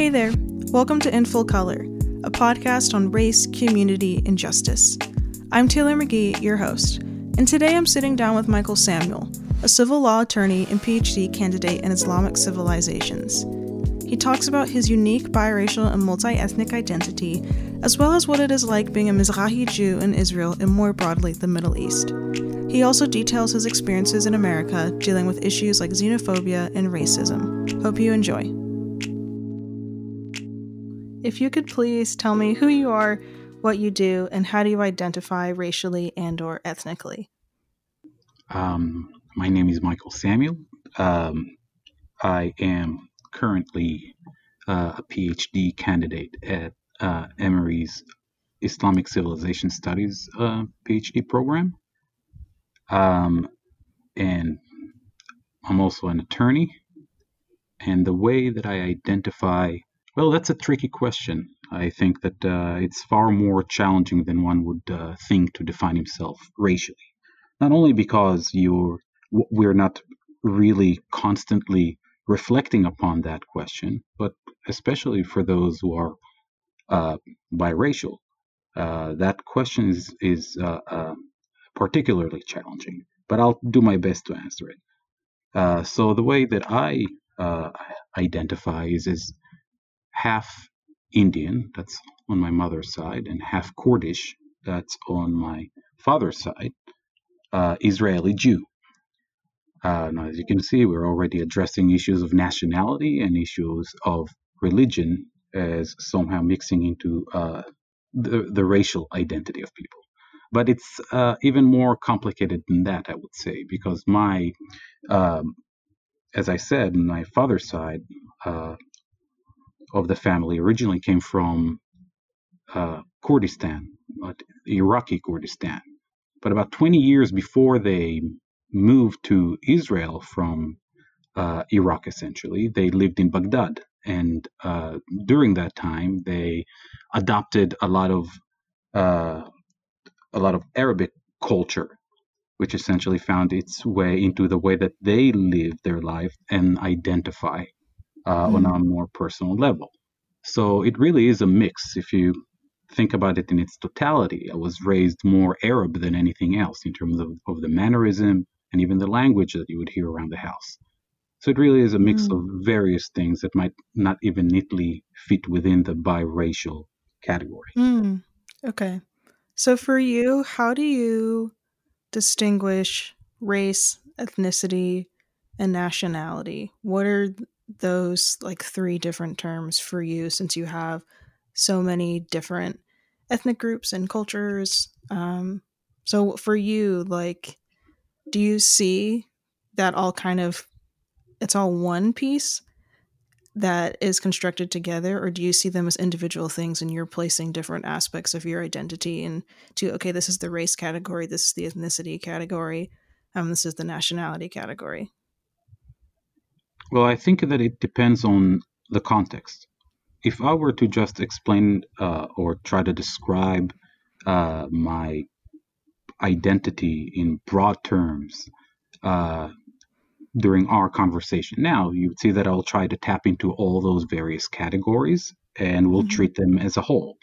Hey there, welcome to In Full Color, a podcast on race, community, and justice. I'm Taylor McGee, your host, and today I'm sitting down with Michael Samuel, a civil law attorney and PhD candidate in Islamic civilizations. He talks about his unique biracial and multi-ethnic identity, as well as what it is like being a Mizrahi Jew in Israel and more broadly the Middle East. He also details his experiences in America dealing with issues like xenophobia and racism. Hope you enjoy. If you could please tell me who you are, what you do, and how do you identify racially and or ethnically? My name is Michael Samuel. I am currently a PhD candidate at Emory's Islamic Civilization Studies PhD program. And I'm also an attorney. And the way that I identify, well, that's a tricky question. I think that it's far more challenging than one would think to define himself racially. Not only because we're not really constantly reflecting upon that question, but especially for those who are biracial, that question is particularly challenging. But I'll do my best to answer it. So the way that I identify is as half Indian, that's on my mother's side, and half Kurdish, that's on my father's side, Israeli Jew. Now, as you can see, we're already addressing issues of nationality and issues of religion as somehow mixing into the racial identity of people. But it's even more complicated than that, I would say, because as I said, my father's side of the family originally came from Kurdistan, Iraqi Kurdistan. But about 20 years before they moved to Israel from Iraq, essentially, they lived in Baghdad. And during that time, they adopted a lot of Arabic culture, which essentially found its way into the way that they live their life and identify on a more personal level. So it really is a mix. If you think about it in its totality, I was raised more Arab than anything else in terms of the mannerism and even the language that you would hear around the house. So it really is a mix of various things that might not even neatly fit within the biracial category. Okay. So for you, how do you distinguish race, ethnicity, and nationality? What are those like three different terms for you, since you have so many different ethnic groups and cultures? So for you, like, do you see that all it's all one piece that is constructed together, or do you see them as individual things and you're placing different aspects of your identity into, okay, this is the race category, this is the ethnicity category, this is the nationality category? Well, I think that it depends on the context. If I were to just explain or try to describe my identity in broad terms during our conversation now, you would see that I'll try to tap into all those various categories and we'll treat them as a whole.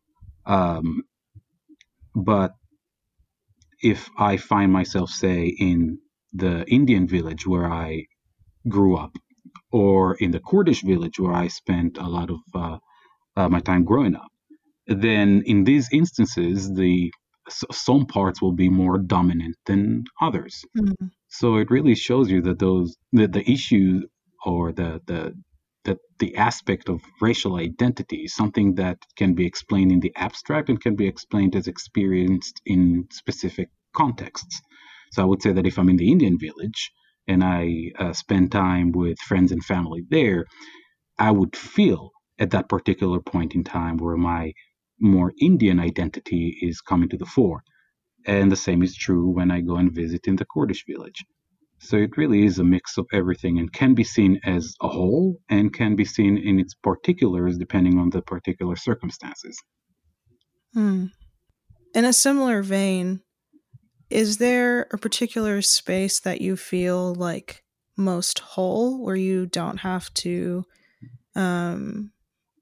But if I find myself, say, in the Indian village where I grew up, or in the Kurdish village where I spent a lot of my time growing up, then in these instances, some parts will be more dominant than others. So it really shows you that the issue or the aspect of racial identity is something that can be explained in the abstract and can be explained as experienced in specific contexts. So I would say that if I'm in the Indian village and I spend time with friends and family there, I would feel at that particular point in time where my more Indian identity is coming to the fore. And the same is true when I go and visit in the Kurdish village. So it really is a mix of everything and can be seen as a whole and can be seen in its particulars depending on the particular circumstances. In a similar vein, is there a particular space that you feel like most whole, where you don't have to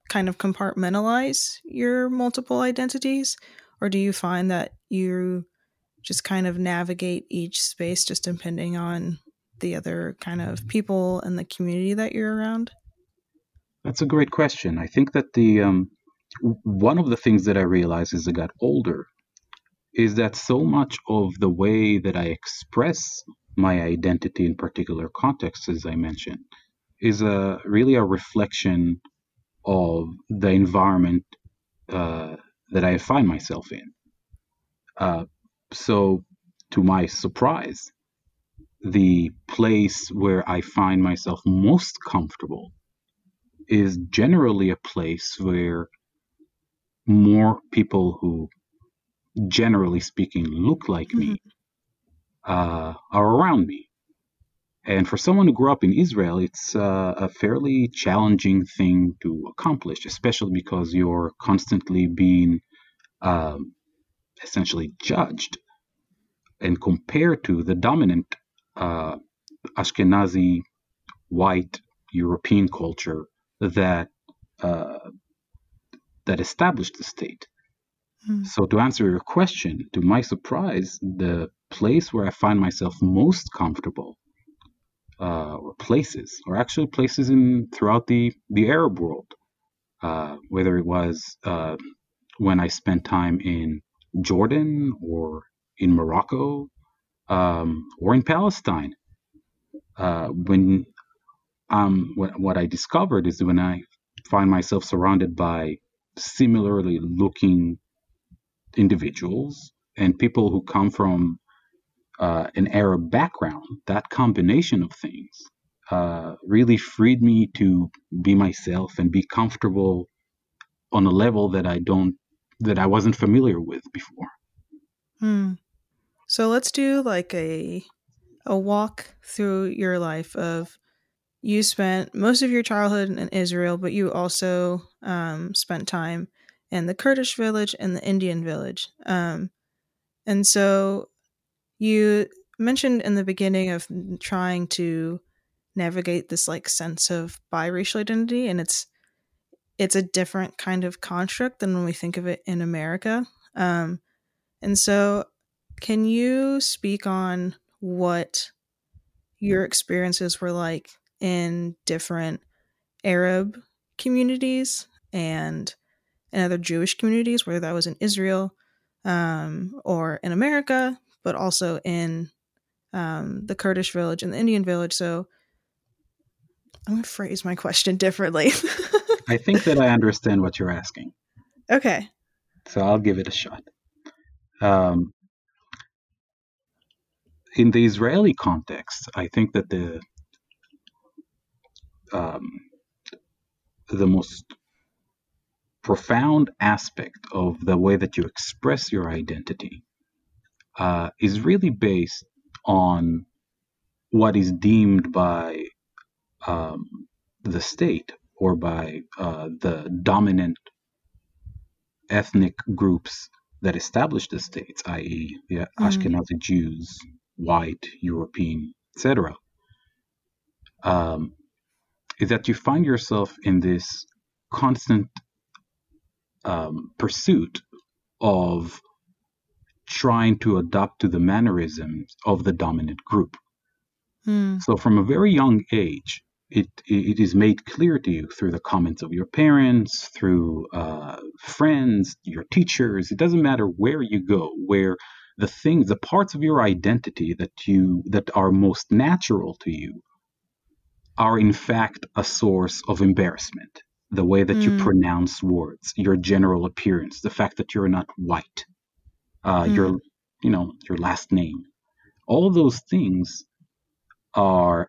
kind of compartmentalize your multiple identities? Or do you find that you just kind of navigate each space just depending on the other kind of people and the community that you're around? That's a great question. I think that the one of the things that I realized as I got older is that so much of the way that I express my identity in particular contexts, as I mentioned, is really a reflection of the environment uh, that I find myself in. Uh, so, to my surprise, the place where I find myself most comfortable is generally a place where more people who, generally speaking, look like Mm-hmm. me are around me. And for someone who grew up in Israel, it's a fairly challenging thing to accomplish, especially because you're constantly being um, essentially judged and compared to the dominant uh, Ashkenazi white European culture that uh, that established the state. Mm. So to answer your question, to my surprise, the place where I find myself most comfortable, or places, or actually places in throughout the Arab world, whether it was when I spent time in Jordan or in Morocco or in Palestine. What I discovered is when I find myself surrounded by similarly looking individuals and people who come from an Arab background, that combination of things really freed me to be myself and be comfortable on a level that I wasn't familiar with before. Mm. So let's do like a walk through your life of you spent most of your childhood in Israel, but you also spent time in the Kurdish village and the Indian village. And so you mentioned in the beginning of trying to navigate this like sense of biracial identity, and it's a different kind of construct than when we think of it in America. And so, can you speak on what your experiences were like in different Arab communities and in other Jewish communities, whether that was in Israel or in America, but also in the Kurdish village and the Indian village? So I'm going to phrase my question differently. I think that I understand what you're asking, Okay. so I'll give it a shot. Um, in the Israeli context, I think that um, the most profound aspect of the way that you express your identity is really based on what is deemed by um, the state or by the dominant ethnic groups that established the states, i.e., the Mm, Ashkenazi Jews, white, European, etc., um, is that you find yourself in this constant pursuit of trying to adapt to the mannerisms of the dominant group. mm, So from a very young age, it is made clear to you through the comments of your parents, through friends, your teachers. It doesn't matter where you go, where the parts of your identity that are most natural to you, are in fact a source of embarrassment. The way that you mm, pronounce words, your general appearance, the fact that you're not white, mm, your last name, all those things are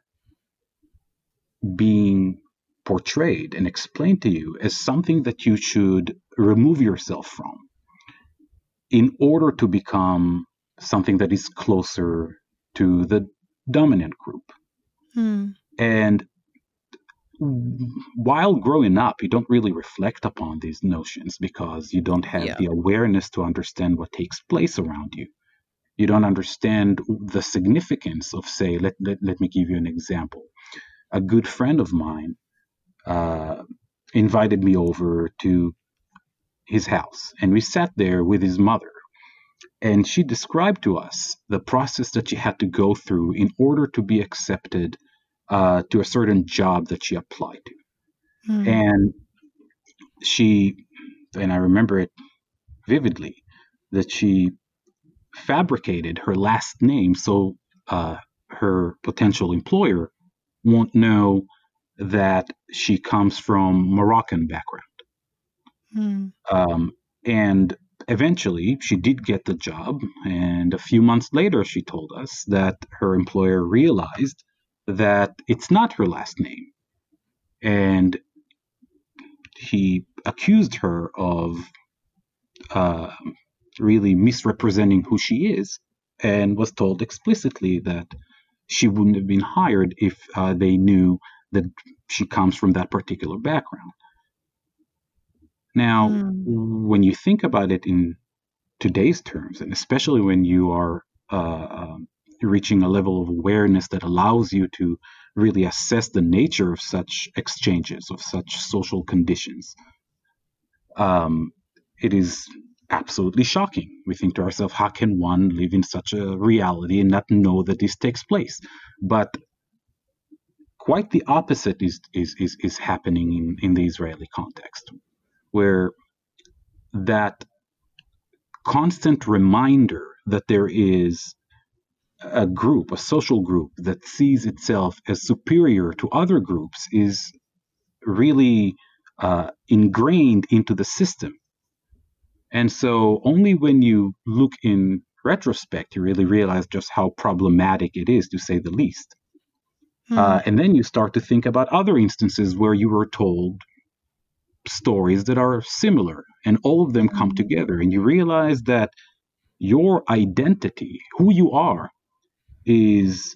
being portrayed and explained to you as something that you should remove yourself from in order to become something that is closer to the dominant group. mm. And while growing up, you don't really reflect upon these notions because you don't have Yeah. the awareness to understand what takes place around you. You don't understand the significance of, say, let me give you an example. A good friend of mine, uh, invited me over to his house, and we sat there with his mother. And she described to us the process that she had to go through in order to be accepted to a certain job that she applied to. Mm. And she, and I remember it vividly, that she fabricated her last name so her potential employer won't know that she comes from Moroccan background. Mm. And eventually she did get the job. And a few months later, she told us that her employer realized that it's not her last name. And he accused her of uh, really misrepresenting who she is, and was told explicitly that she wouldn't have been hired if they knew that she comes from that particular background. Now, Mm. when you think about it in today's terms, and especially when you are reaching a level of awareness that allows you to really assess the nature of such exchanges, of such social conditions, um, it is absolutely shocking. We think to ourselves, how can one live in such a reality and not know that this takes place? But quite the opposite is happening in the Israeli context, where that constant reminder that there is a group, a social group that sees itself as superior to other groups is really ingrained into the system. And so only when you look in retrospect, you really realize just how problematic it is, to say the least. Mm. And then you start to think about other instances where you were told stories that are similar, and all of them come Mm. together, and you realize that your identity, who you are, is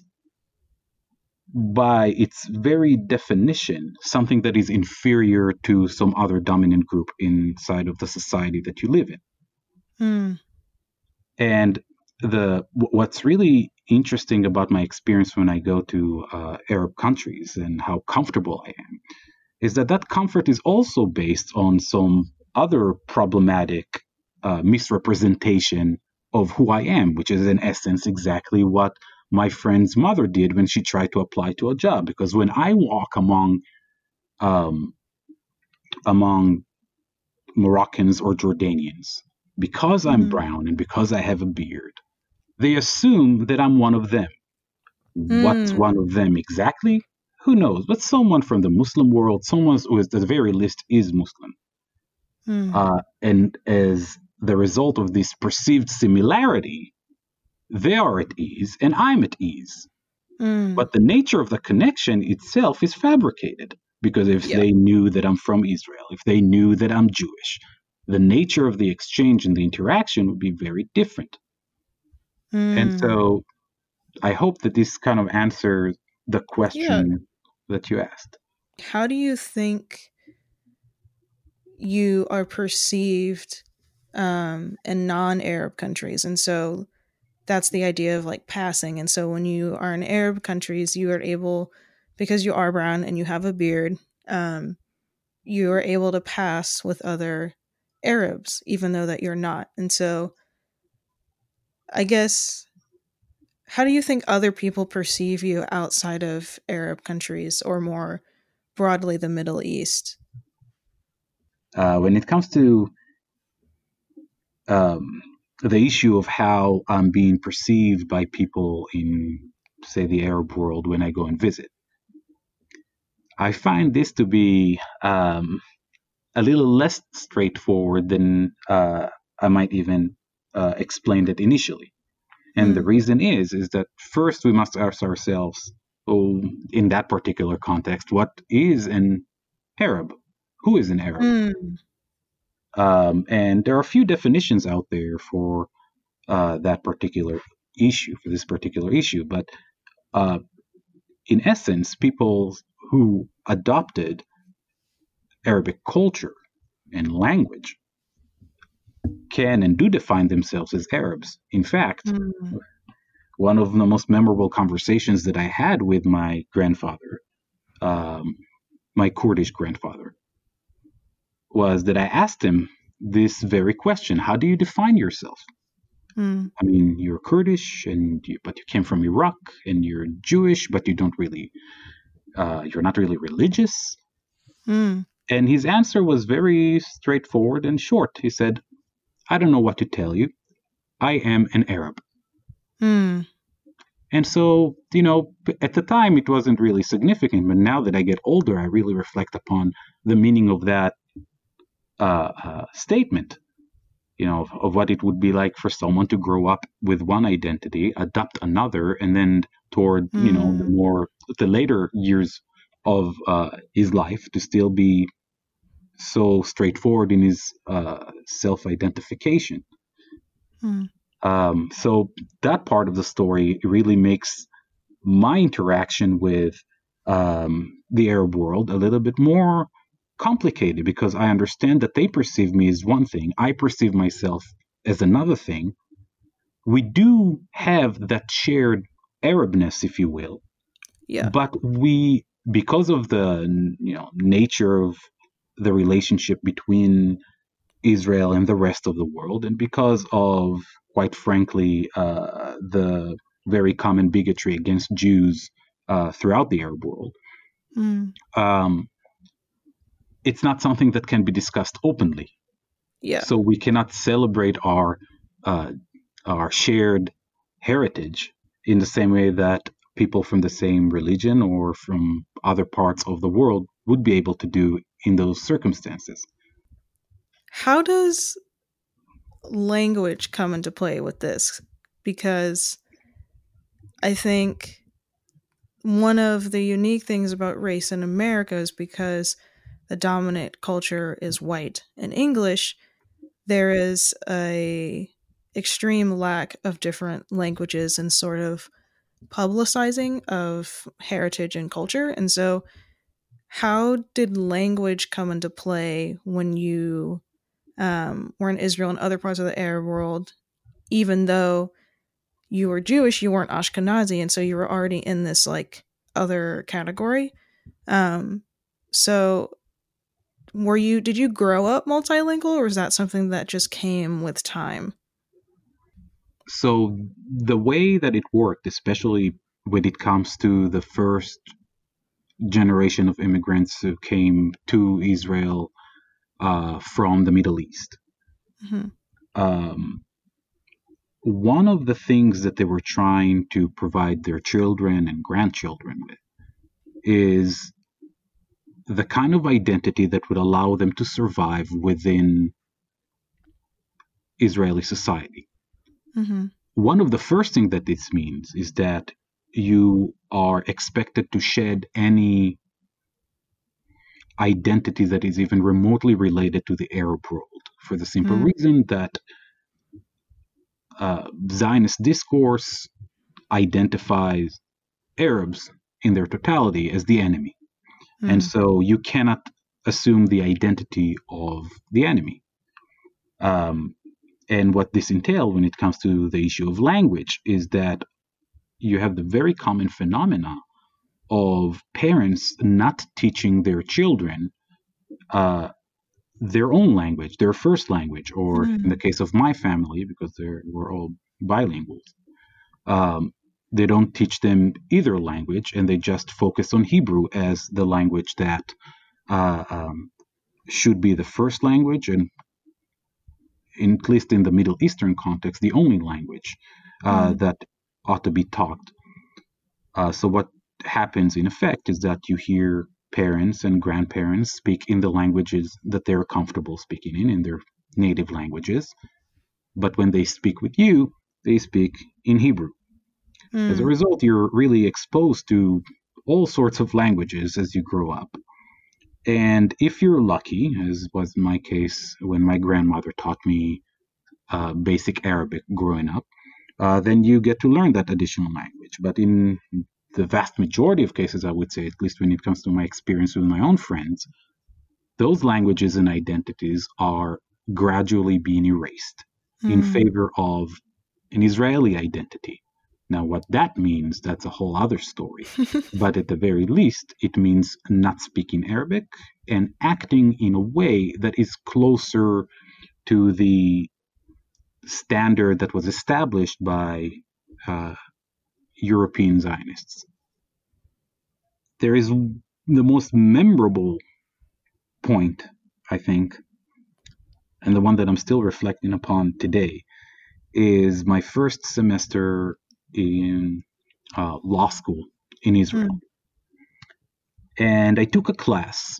by its very definition something that is inferior to some other dominant group inside of the society that you live in. Mm. And what's really interesting about my experience when I go to Arab countries and how comfortable I am is that that comfort is also based on some other problematic misrepresentation of who I am, which is in essence exactly what my friend's mother did when she tried to apply to a job. Because when I walk um, among Moroccans or Jordanians, because I'm Mm. brown and because I have a beard, they assume that I'm one of them. What's Mm. one of them exactly? Who knows? But someone from the Muslim world, someone who is at the very least is Muslim. Mm. And as the result of this perceived similarity, they are at ease and I'm at ease. Mm. But the nature of the connection itself is fabricated, because if Yeah. they knew that I'm from Israel, if they knew that I'm Jewish, the nature of the exchange and the interaction would be very different. And Mm. so I hope that this kind of answers the Yeah. question that you asked. How do you think you are perceived in non-Arab countries? And so that's the idea of like passing. And so when you are in Arab countries, you are able, because you are brown and you have a beard, um, you are able to pass with other Arabs, even though that you're not. And so I guess, how do you think other people perceive you outside of Arab countries, or more broadly the Middle East? When it comes to um, the issue of how I'm being perceived by people in, say, the Arab world when I go and visit, I find this to be a little less straightforward than I might even explained it initially. And the Mm. reason is that first we must ask ourselves, oh, in that particular context, what is an Arab? Who is an Arab? Mm. And there are a few definitions out there for that particular issue, for this particular issue. But uh, in essence, people who adopted Arabic culture and language can and do define themselves as Arabs. In fact, Mm. one of the most memorable conversations that I had with my grandfather, um, my Kurdish grandfather, was that I asked him this very question: how do you define yourself? Mm. I mean, you're Kurdish, but you came from Iraq, and you're Jewish, but you're not really religious. Mm. And his answer was very straightforward and short. He said, I don't know what to tell you. I am an Arab. Mm. And so, at the time it wasn't really significant, but now that I get older, I really reflect upon the meaning of that statement, of what it would be like for someone to grow up with one identity, adopt another, and then toward, the later years of his life to still be so straightforward in his self-identification. Mm. So that part of the story really makes my interaction with the Arab world a little bit more complicated, because I understand that they perceive me as one thing, I perceive myself as another thing. We do have that shared Arabness, if you will, Yeah. but because of the nature of the relationship between Israel and the rest of the world, and because of, quite frankly, the very common bigotry against Jews throughout the Arab world, Mm. it's not something that can be discussed openly. Yeah. So we cannot celebrate uh, our shared heritage in the same way that people from the same religion or from other parts of the world would be able to do in those circumstances. How does language come into play with this? Because I think one of the unique things about race in America is because the dominant culture is white and English, there is a extreme lack of different languages and sort of publicizing of heritage and culture. And so how did language come into play when you were in Israel and other parts of the Arab world, even though you were Jewish, you weren't Ashkenazi, and so you were already in this like other category. So did you grow up multilingual, or is that something that just came with time? So the way that it worked, especially when it comes to the first generation of immigrants who came to Israel from the Middle East, Mm-hmm. One of the things that they were trying to provide their children and grandchildren with is the kind of identity that would allow them to survive within Israeli society. Mm-hmm. One of the first things that this means is that you are expected to shed any identity that is even remotely related to the Arab world, for the simple reason that Zionist discourse identifies Arabs in their totality as the enemy. And so you cannot assume the identity of the enemy. And what this entails when it comes to the issue of language is that you have the very common phenomena of parents not teaching their children their own language, their first language, or in the case of my family, because we're all bilinguals, they don't teach them either language, and they just focus on Hebrew as the language that should be the first language, and at least in the Middle Eastern context, the only language that ought to be taught. So what happens in effect is that you hear parents and grandparents speak in the languages that they're comfortable speaking in their native languages. But when they speak with you, they speak in Hebrew. As a result, you're really exposed to all sorts of languages as you grow up. And if you're lucky, as was my case when my grandmother taught me basic Arabic growing up, then you get to learn that additional language. But in the vast majority of cases, I would say, at least when it comes to my experience with my own friends, those languages and identities are gradually being erased in favor of an Israeli identity. Now, what that means, that's a whole other story. But at the very least, it means not speaking Arabic and acting in a way that is closer to the standard that was established by European Zionists. There is the most memorable point, I think, and the one that I'm still reflecting upon today, is my first semester in law school in Israel. And I took a class,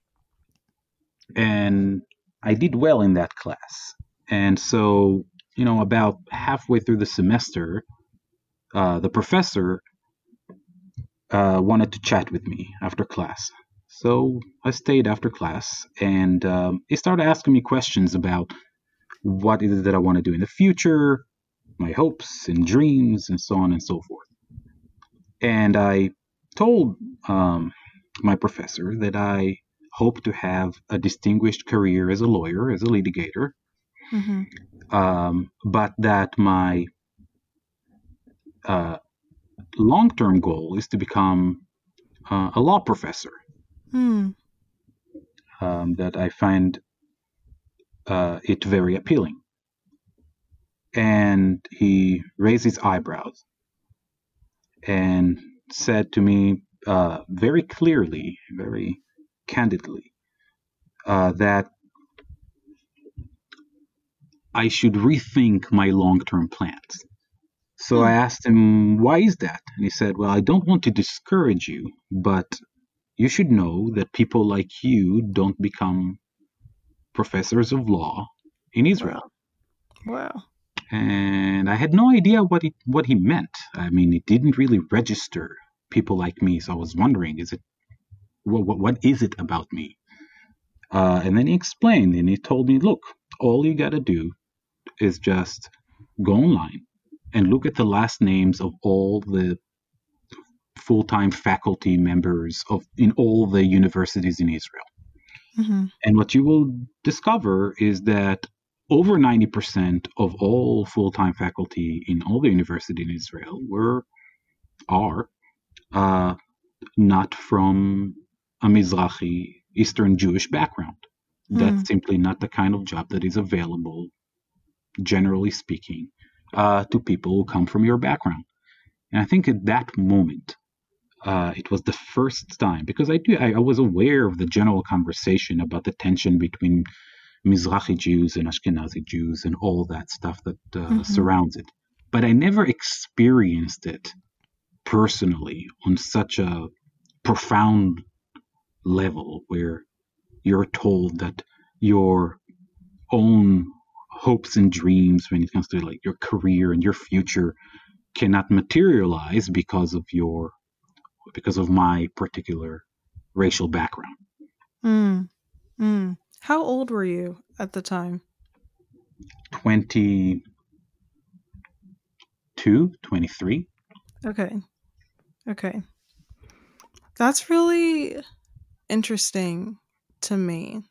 and I did well in that class. And so, about halfway through the semester, the professor wanted to chat with me after class. So I stayed after class, and he started asking me questions about what is it that I want to do in the future, my hopes and dreams, and so on and so forth. And I told my professor that I hope to have a distinguished career as a lawyer, as a litigator, but that my long-term goal is to become a law professor. That I find it very appealing. And he raised his eyebrows and said to me very clearly, very candidly, that I should rethink my long-term plans. So I asked him, why is that? And he said, well, I don't want to discourage you, but you should know that people like you don't become professors of law in Israel. Wow. And I had no idea what he meant. I mean, it didn't really register people like me. So I was wondering, what is it about me? And then he explained, and he told me, look, all you got to do is just go online and look at the last names of all the full-time faculty members in all the universities in Israel. And what you will discover is that over 90% of all full-time faculty in all the universities in Israel are not from a Mizrahi Eastern Jewish background. That's simply not the kind of job that is available, generally speaking, to people who come from your background. And I think at that moment, it was the first time, because I was aware of the general conversation about the tension between Mizrahi Jews and Ashkenazi Jews and all that stuff that surrounds it. But I never experienced it personally on such a profound level where you're told that your own hopes and dreams when it comes to like your career and your future cannot materialize because of my particular racial background. How old were you at the time? 22, 23. Okay. That's really interesting to me.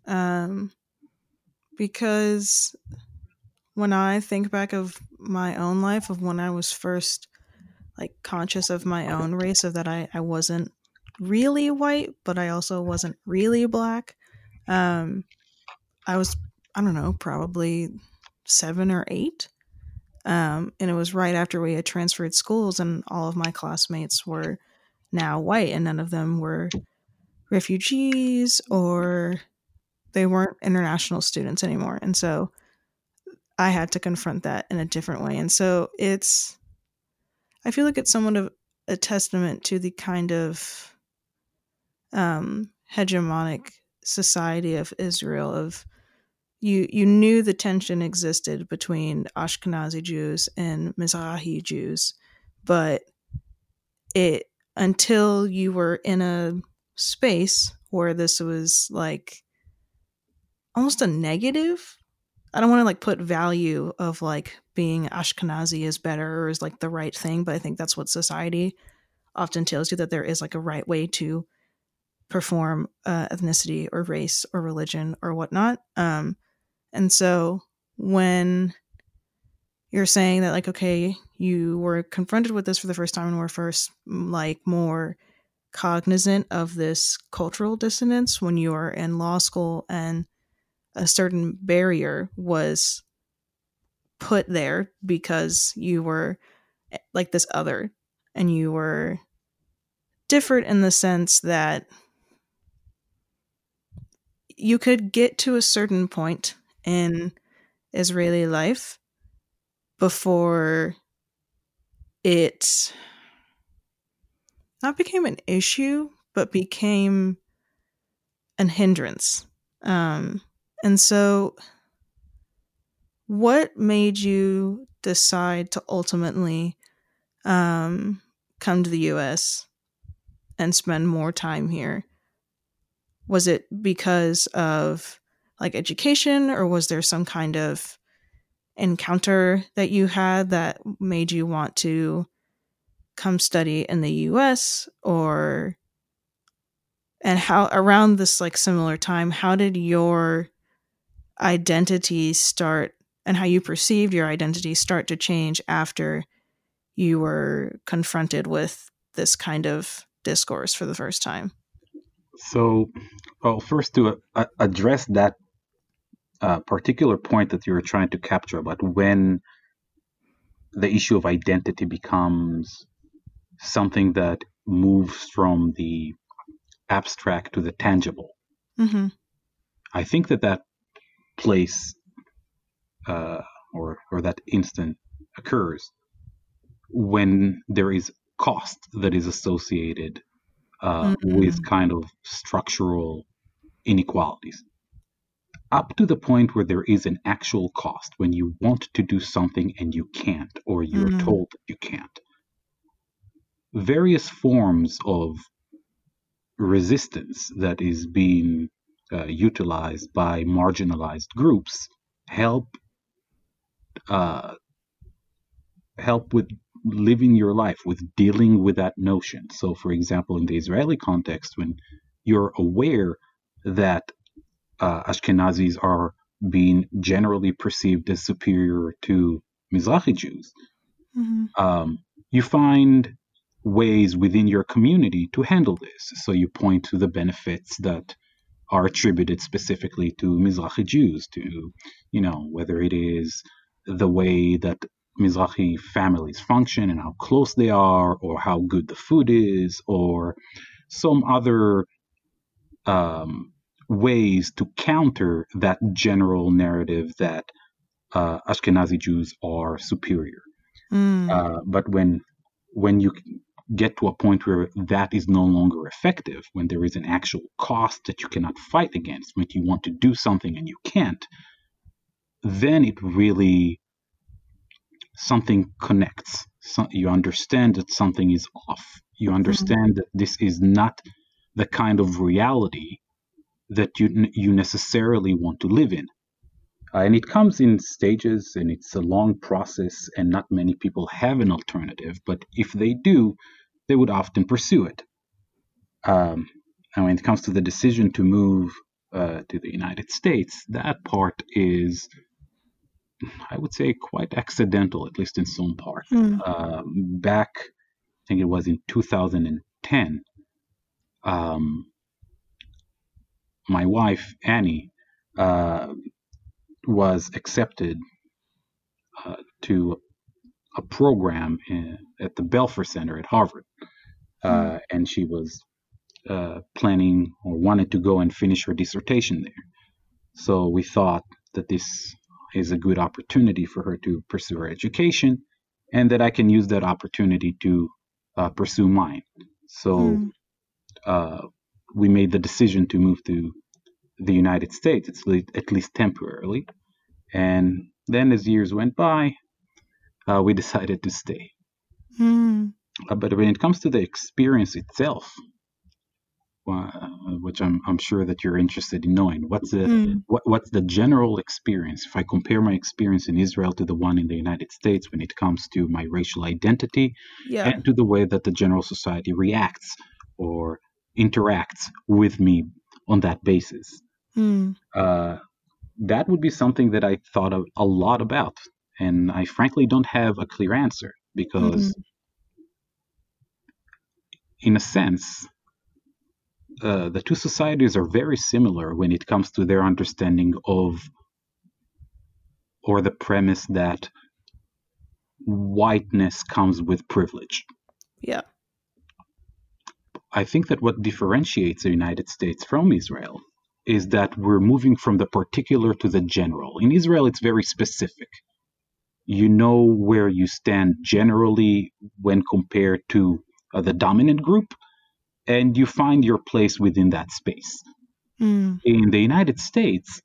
Because when I think back of my own life, of when I was first like conscious of my own race, of that I wasn't really white, but I also wasn't really black. I was, I don't know, probably 7 or 8. And it was right after we had transferred schools, and all of my classmates were now white, and none of them were refugees, or they weren't international students anymore. And so I had to confront that in a different way. And so I feel like it's somewhat of a testament to the kind of hegemonic society of Israel, of you knew the tension existed between Ashkenazi Jews and Mizrahi Jews, but until you were in a space where this was like almost a negative. I don't want to like put value of like being Ashkenazi is better or is like the right thing, but I think that's what society often tells you, that there is like a right way to perform ethnicity or race or religion or whatnot. And so when you're saying that like, okay, you were confronted with this for the first time and were first like more cognizant of this cultural dissonance when you were in law school and a certain barrier was put there because you were like this other and you were different in the sense that you could get to a certain point in Israeli life before it not became an issue, but became an hindrance. And so, what made you decide to ultimately come to the US and spend more time here? Was it because of like education, or was there some kind of encounter that you had that made you want to come study in the US? Or and how around this like similar time, how did your identity start and how you perceived your identity start to change after you were confronted with this kind of discourse for the first time? So, well, first to address that particular point that you were trying to capture about when the issue of identity becomes something that moves from the abstract to the tangible. Mm-hmm. I think that place or that instant occurs when there is cost that is associated with kind of structural inequalities. Up to the point where there is an actual cost, when you want to do something and you can't, or you're told that you can't. Various forms of resistance that is being utilized by marginalized groups help with living your life, with dealing with that notion. So, for example, in the Israeli context, when you're aware that Ashkenazis are being generally perceived as superior to Mizrahi Jews, you find ways within your community to handle this. So you point to the benefits that are attributed specifically to Mizrahi Jews, to, whether it is the way that Mizrahi families function and how close they are, or how good the food is, or some other ways to counter that general narrative that Ashkenazi Jews are superior. But when you get to a point where that is no longer effective, when there is an actual cost that you cannot fight against, when you want to do something and you can't, then it really, something connects. So you understand that something is off. You understand that this is not the kind of reality that you necessarily want to live in. And it comes in stages, and it's a long process, and not many people have an alternative. But if they do, they would often pursue it. And when it comes to the decision to move to the United States, that part is, I would say, quite accidental, at least in some part. Back, I think it was in 2010, my wife, Annie, was accepted to a program at the Belfer Center at Harvard. And she was planning or wanted to go and finish her dissertation there. So we thought that this is a good opportunity for her to pursue her education, and that I can use that opportunity to pursue mine. So we made the decision to move to the United States, at least temporarily. And then as years went by, we decided to stay. But when it comes to the experience itself, which I'm sure that you're interested in knowing, what's the general experience? If I compare my experience in Israel to the one in the United States when it comes to my racial identity, and to the way that the general society reacts or interacts with me on that basis, that would be something that I thought a lot about. And I frankly don't have a clear answer. because, in a sense, the two societies are very similar when it comes to their understanding of, or the premise that whiteness comes with privilege. Yeah. I think that what differentiates the United States from Israel is that we're moving from the particular to the general. In Israel, it's very specific. You know where you stand generally when compared to the dominant group, and you find your place within that space. In the United States,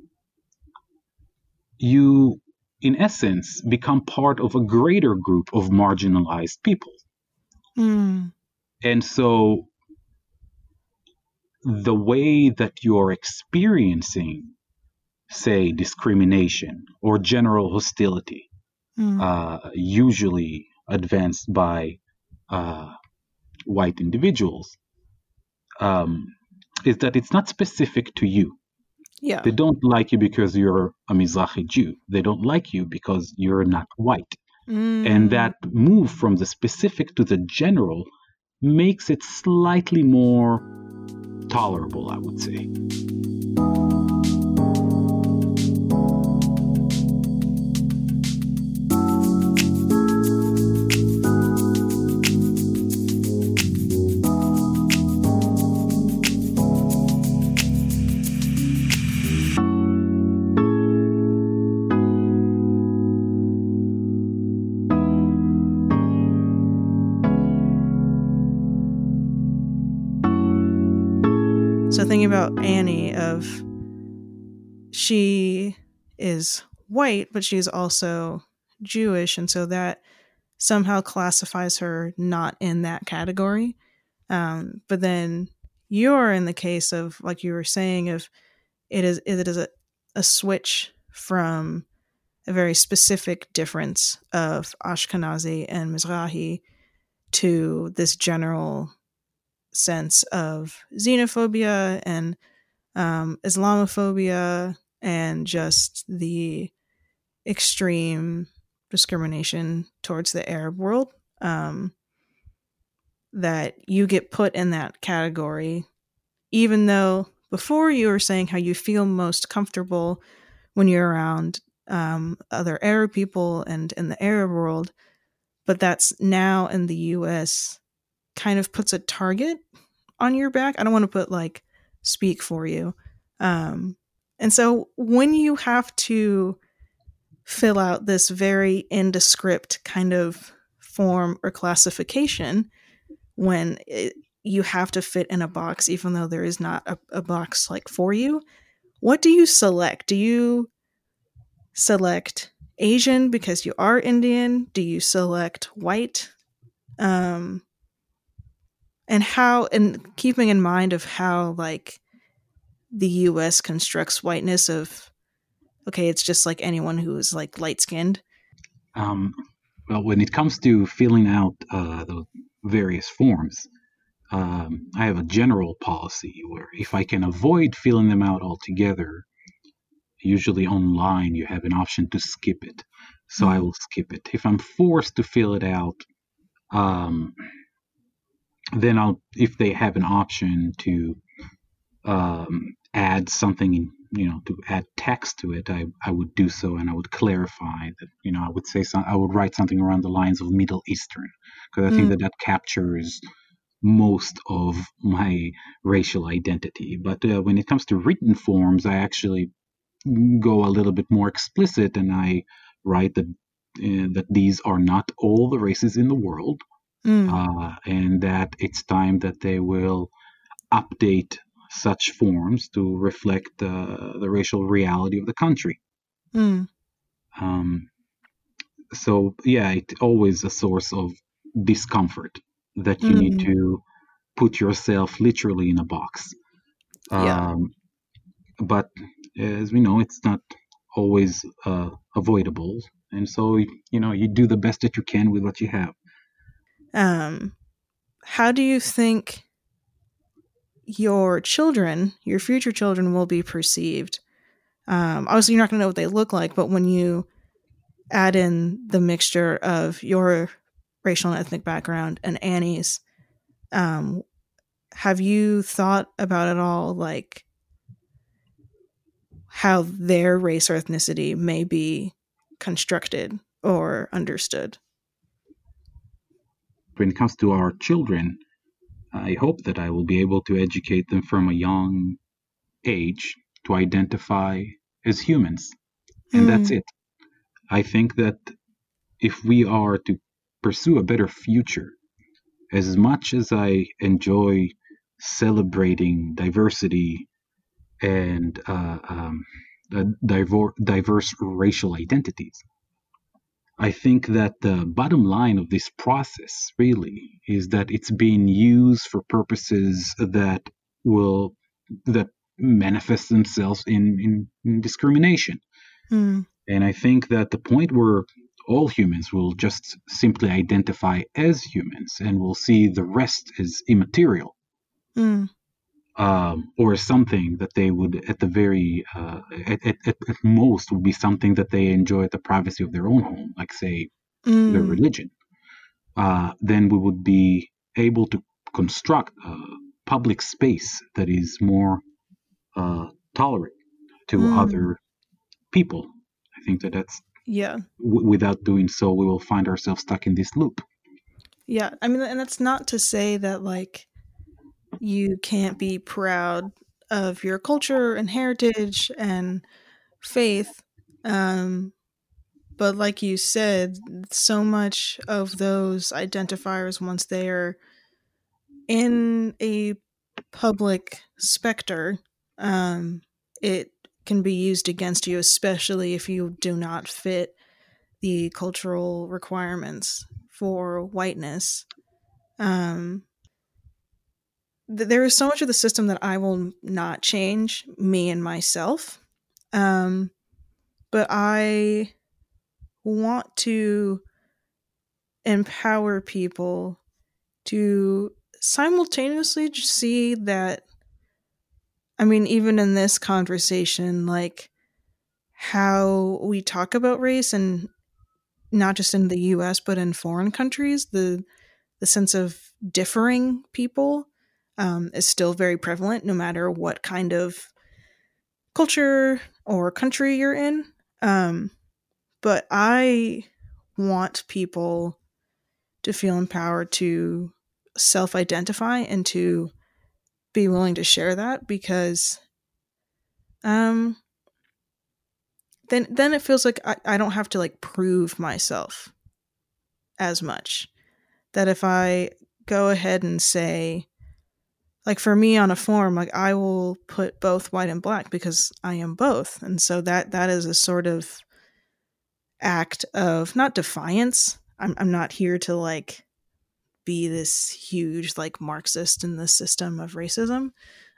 you, in essence, become part of a greater group of marginalized people. And so the way that you're experiencing, say, discrimination or general hostility, usually advanced by white individuals, is that it's not specific to you. Yeah. They don't like you because you're a Mizrahi Jew. They don't like you because you're not white. And that move from the specific to the general makes it slightly more tolerable, I would say. So thinking about Annie, she is white, but she's also Jewish, and so that somehow classifies her not in that category. But then you're in the case of, like you were saying, of it is a switch from a very specific difference of Ashkenazi and Mizrahi to this general sense of xenophobia and Islamophobia and just the extreme discrimination towards the Arab world, that you get put in that category, even though before you were saying how you feel most comfortable when you're around other Arab people and in the Arab world, but that's now in the US kind of puts a target on your back. I don't want to put like speak for you. And so when you have to fill out this very indescript kind of form or classification, when you have to fit in a box, even though there is not a box like for you, what do you select? Do you select Asian because you are Indian? Do you select white? And how, and keeping in mind of how like the US constructs whiteness of, okay, it's just like anyone who is like light skinned. Well, when it comes to filling out the various forms, I have a general policy where if I can avoid filling them out altogether, usually online you have an option to skip it. So I will skip it. If I'm forced to fill it out, then if they have an option to add something in, to add text to it, I would do so, and I would clarify that, I would say I would write something around the lines of Middle Eastern, because I think that captures most of my racial identity. But when it comes to written forms, I actually go a little bit more explicit, and I write that these are not all the races in the world, and that it's time that they will update such forms to reflect the racial reality of the country. So yeah, it's always a source of discomfort that you need to put yourself literally in a box. But as we know, it's not always avoidable, and so you do the best that you can with what you have. How do you think your future children will be perceived? Obviously you're not going to know what they look like, but when you add in the mixture of your racial and ethnic background and Annie's, have you thought about at all, like, how their race or ethnicity may be constructed or understood? When it comes to our children, I hope that I will be able to educate them from a young age to identify as humans. And that's it. I think that if we are to pursue a better future, as much as I enjoy celebrating diversity and diverse racial identities, I think that the bottom line of this process really is that it's being used for purposes that manifest themselves in discrimination. And I think that the point where all humans will just simply identify as humans and will see the rest as immaterial, or something that they would at the very at most would be something that they enjoy at the privacy of their own home, like say their religion, then we would be able to construct a public space that is more tolerant to other people. I think that that's without doing so, we will find ourselves stuck in this loop. Yeah, I mean, and that's not to say that, like, you can't be proud of your culture and heritage and faith. But like you said, so much of those identifiers, once they are in a public specter, it can be used against you, especially if you do not fit the cultural requirements for whiteness. There is so much of the system that I will not change, me and myself. But I want to empower people to simultaneously see that, I mean, even in this conversation, like, how we talk about race, and not just in the US, but in foreign countries, the sense of differing people is still very prevalent, no matter what kind of culture or country you're in. But I want people to feel empowered to self-identify and to be willing to share that, because then it feels like I don't have to, like, prove myself as much. That if I go ahead and say, like, for me on a form, like, I will put both white and black because I am both. And so that is a sort of act of, not defiance. I'm not here to, like, be this huge, like, Marxist in the system of racism.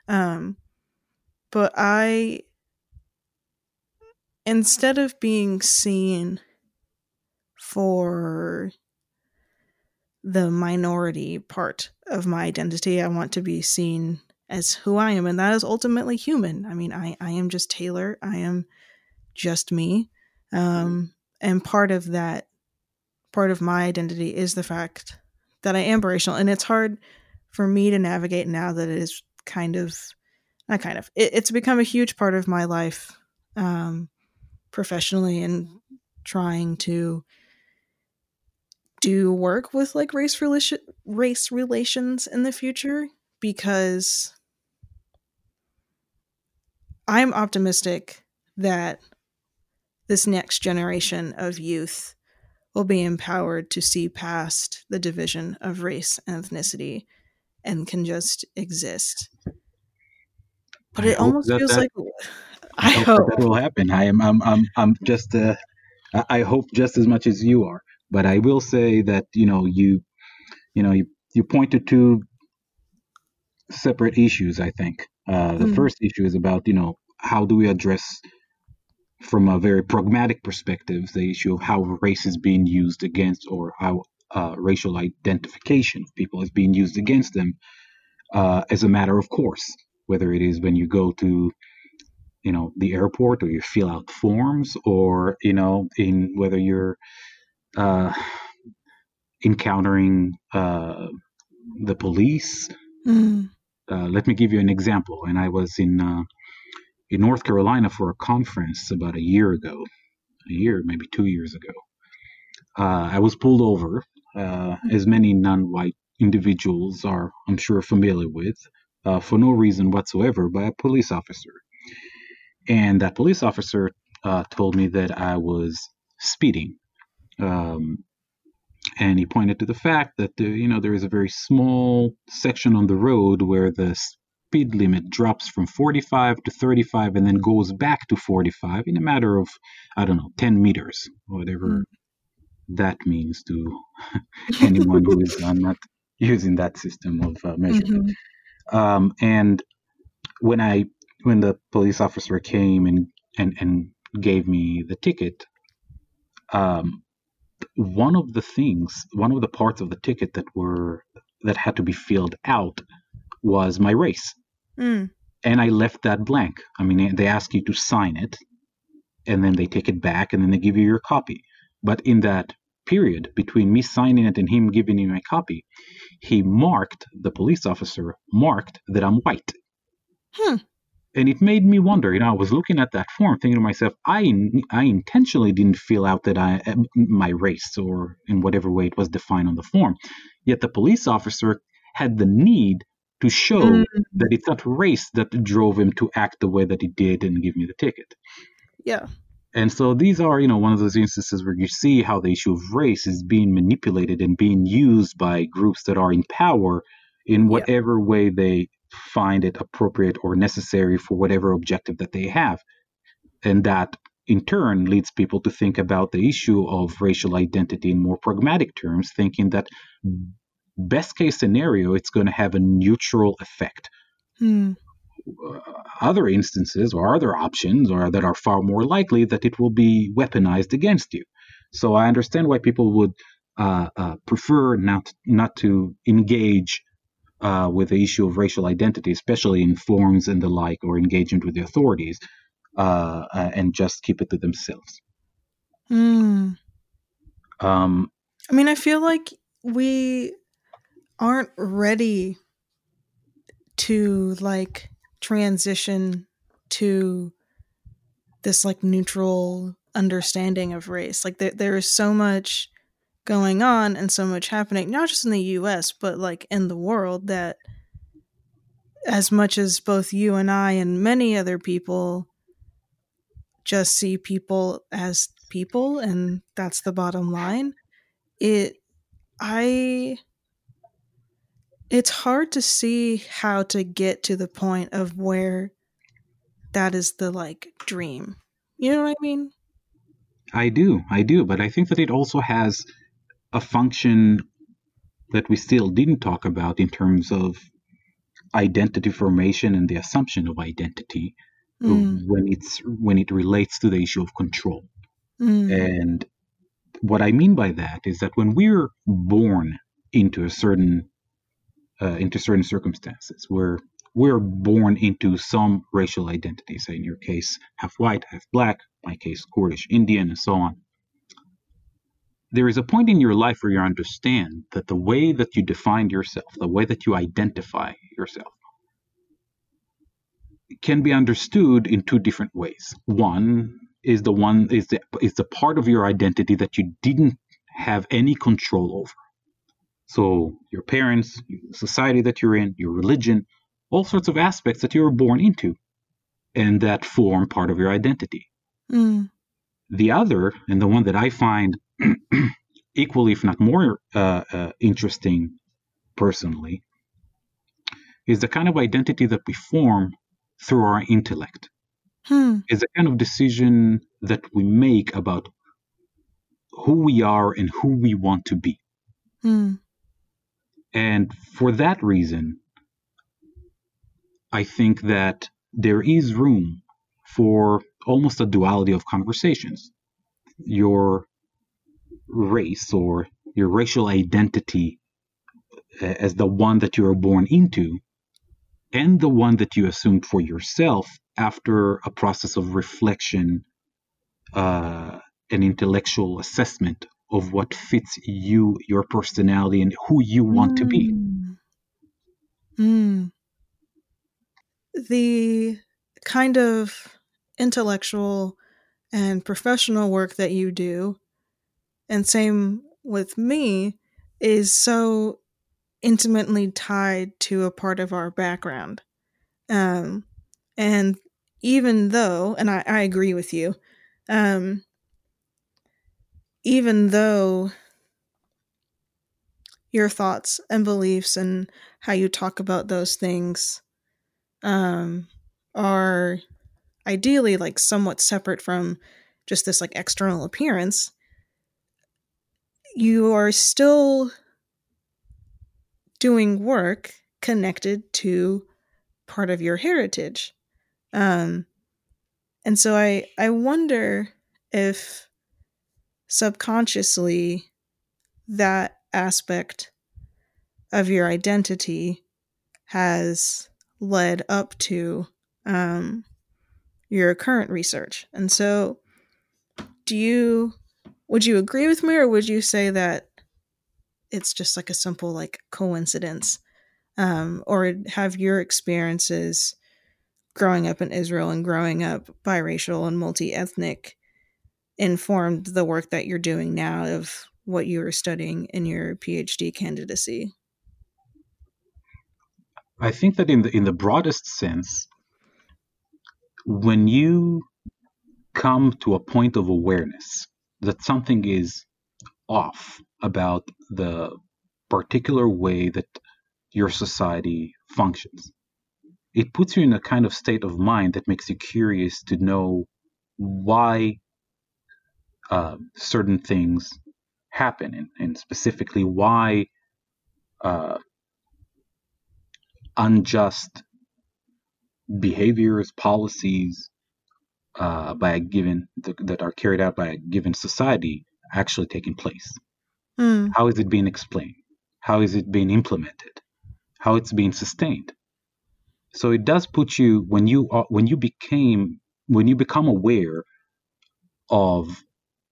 But instead of being seen for the minority part of my identity, I want to be seen as who I am, and that is ultimately human. I mean, I am just Taylor. I am just me. And part of my identity is the fact that I am biracial, and it's hard for me to navigate now that it is it's become a huge part of my life, professionally, and trying to do work with, like, race relations in the future, because I'm optimistic that this next generation of youth will be empowered to see past the division of race and ethnicity and can just exist. But it almost feels like I hope that will happen. I'm just I hope just as much as you are. But I will say that you point to two separate issues. I think the first issue is about how do we address, from a very pragmatic perspective, the issue of how race is being used against, or how racial identification of people is being used against them as a matter of course, whether it is when you go to the airport, or you fill out forms, or in whether you're uh, encountering the police. Mm. Let me give you an example. And I was in North Carolina for a conference about maybe 2 years ago. I was pulled over, as many non-white individuals are, I'm sure, familiar with, for no reason whatsoever, by a police officer. And that police officer told me that I was speeding. Um, and he pointed to the fact that there is a very small section on the road where the speed limit drops from 45 to 35 and then goes back to 45 in a matter of, I don't know, 10 meters, whatever that means to anyone who is not using that system of measurement. And when the police officer came and gave me the ticket, one of the parts of the ticket that had to be filled out was my race. Mm. And I left that blank. I mean, they ask you to sign it, and then they take it back, and then they give you your copy. But in that period between me signing it and him giving me my copy, the police officer marked that I'm white. And it made me wonder. I was looking at that form, thinking to myself, I intentionally didn't fill out my race, or in whatever way it was defined on the form. Yet the police officer had the need to show that it's not race that drove him to act the way that he did and give me the ticket. Yeah. And so these are, one of those instances where you see how the issue of race is being manipulated and being used by groups that are in power in whatever way they find it appropriate or necessary for whatever objective that they have. And that, in turn, leads people to think about the issue of racial identity in more pragmatic terms, thinking that best case scenario, it's going to have a neutral effect. Other instances or other options that are far more likely that it will be weaponized against you. So I understand why people would prefer not to engage with the issue of racial identity, especially in forums and the like, or engagement with the authorities, and just keep it to themselves. I mean, I feel like we aren't ready to transition to this neutral understanding of race. There is so much going on and so much happening, not just in the US, but in the world, that as much as both you and I and many other people just see people as people, and that's the bottom line, it's hard to see how to get to the point of where that is the dream. You know what I mean? I do, but I think that it also has a function that we still didn't talk about in terms of identity formation and the assumption of identity when it relates to the issue of control. And what I mean by that is that when we're born into certain circumstances, where we're born into some racial identity, say in your case, half white, half black, my case, Kurdish, Indian, and so on. There is a point in your life where you understand that the way that you define yourself, the way that you identify yourself, can be understood in two different ways. One is the part of your identity that you didn't have any control over. So your parents, the society that you're in, your religion, all sorts of aspects that you were born into, and that form part of your identity. The other, and the one that I find equally, if not more interesting personally, is the kind of identity that we form through our intellect. It's the kind of decision that we make about who we are and who we want to be. And for that reason, I think that there is room for almost a duality of conversations. Your race or your racial identity as the one that you are born into, and the one that you assumed for yourself after a process of reflection, an intellectual assessment of what fits you, your personality, and who you want to be. The kind of intellectual and professional work that you do, and same with me, is so intimately tied to a part of our background. And even though, and I agree with you, um, even though your thoughts and beliefs and how you talk about those things are ideally like somewhat separate from just this like external appearance, you are still doing work connected to part of your heritage. Um, and so I wonder if subconsciously that aspect of your identity has led up to your current research. And so, would you agree with me, or would you say that it's just like a simple like coincidence? Or have your experiences growing up in Israel and growing up biracial and multi-ethnic informed the work that you're doing now of what you were studying in your PhD candidacy? I think that in the broadest sense, when you come to a point of awareness that something is off about the particular way that your society functions, it puts you in a kind of state of mind that makes you curious to know why certain things happen, and specifically why uh, unjust behaviors, policies by a given that are carried out by a given society actually taking place. Mm. How is it being explained? How is it being implemented? How it's being sustained? So it does put you when you become aware of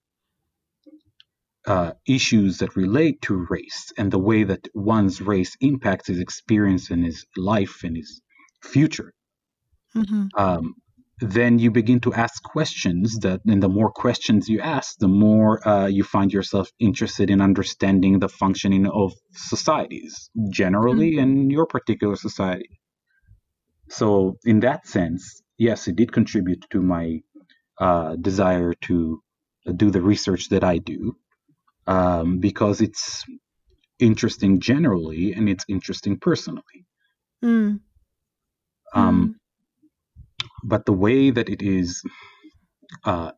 issues that relate to race and the way that one's race impacts his experience and his life and his future. Mm-hmm. Then you begin to ask questions and the more questions you ask, the more you find yourself interested in understanding the functioning of societies generally and your particular society. So in that sense, yes, it did contribute to my desire to do the research that I do, because it's interesting generally and it's interesting personally. Mm. Um, but the way that it is, uh,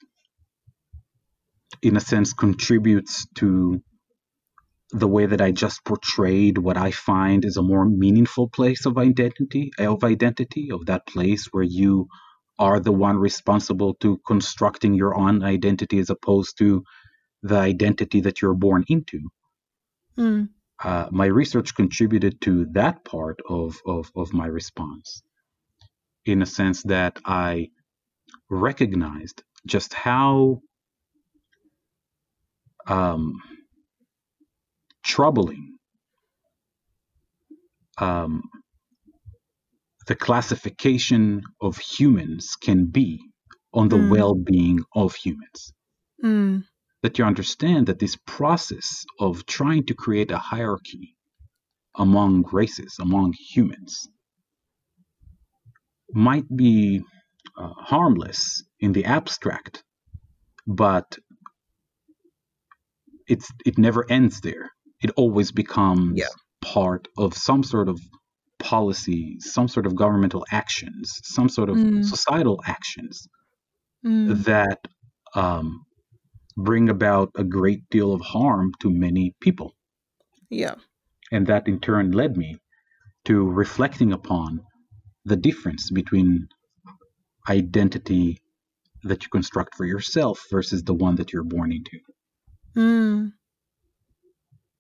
in a sense, contributes to the way that I just portrayed what I find is a more meaningful place of identity, of that place where you are the one responsible to constructing your own identity as opposed to the identity that you're born into. Mm. My research contributed to that part of my response, in a sense that I recognized just how um, troubling um, the classification of humans can be on the well-being of humans. Mm. That you understand that this process of trying to create a hierarchy among races, among humans, might be harmless in the abstract, but it never ends there. It always becomes Yeah. part of some sort of policy, some sort of governmental actions, some sort of societal actions that um, bring about a great deal of harm to many people. Yeah. And that in turn led me to reflecting upon the difference between identity that you construct for yourself versus the one that you're born into. Mm.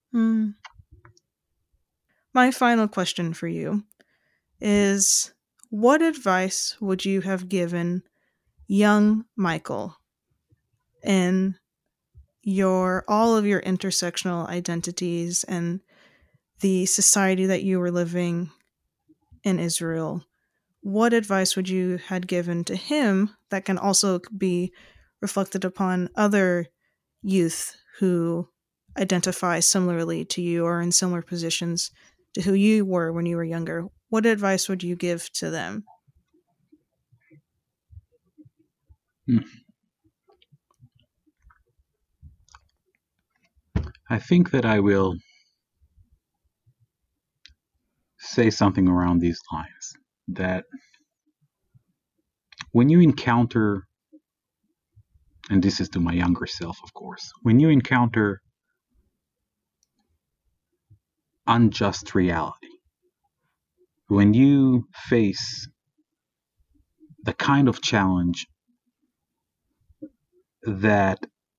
My final question for you is, what advice would you have given young Michael in all of your intersectional identities and the society that you were living in Israel? What advice would you had given to him that can also be reflected upon other youth who identify similarly to you or in similar positions to who you were when you were younger? What advice would you give to them? I think that I will say something around these lines, that when you encounter, and this is to my younger self, of course, when you encounter unjust reality, when you face the kind of challenge that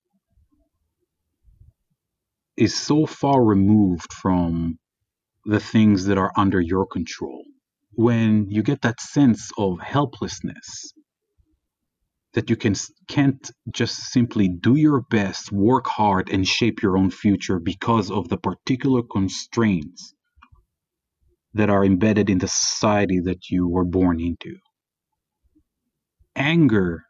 is so far removed from the things that are under your control, when you get that sense of helplessness, that you can't just simply do your best, work hard, and shape your own future because of the particular constraints that are embedded in the society that you were born into. Anger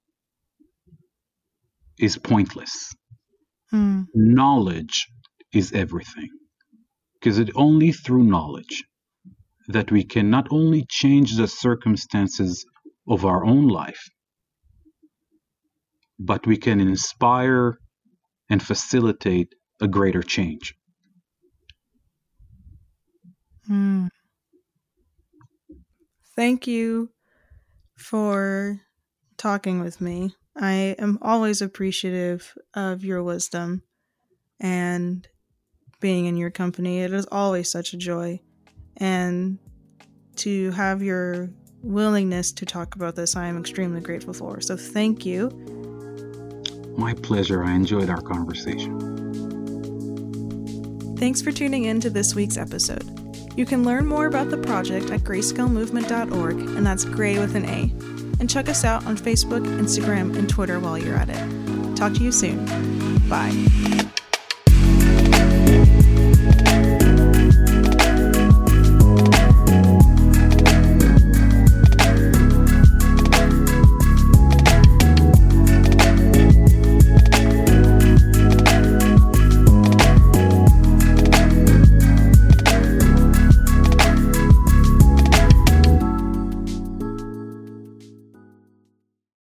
is pointless. Knowledge is everything. Because it's only through knowledge that we can not only change the circumstances of our own life, but we can inspire and facilitate a greater change. Thank you for talking with me. I am always appreciative of your wisdom and being in your company. It is always such a joy. And to have your willingness to talk about this, I am extremely grateful for. So thank you. My pleasure. I enjoyed our conversation. Thanks for tuning in to this week's episode. You can learn more about the project at grayscalemovement.org, and that's gray with an A. And check us out on Facebook, Instagram, and Twitter while you're at it. Talk to you soon. Bye.